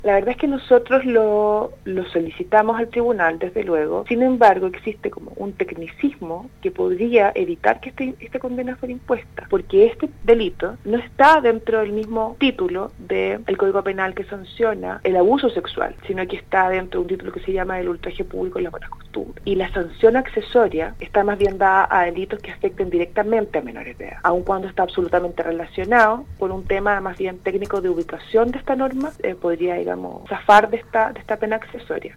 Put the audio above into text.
La verdad es que nosotros lo solicitamos al tribunal, desde luego. Sin embargo, existe como un tecnicismo que podría evitar que esta condena fuera impuesta, porque este delito no está dentro del mismo título del Código Penal que sanciona el abuso sexual, sino que está dentro de un título que se llama el ultraje público y la buena costumbre. Y la sanción accesoria está más bien dada a delitos que afecten directamente a menores de edad, aun cuando está absolutamente relacionado por un tema más bien técnico de ubicación de esta norma, podría, digamos, zafar de esta pena accesoria.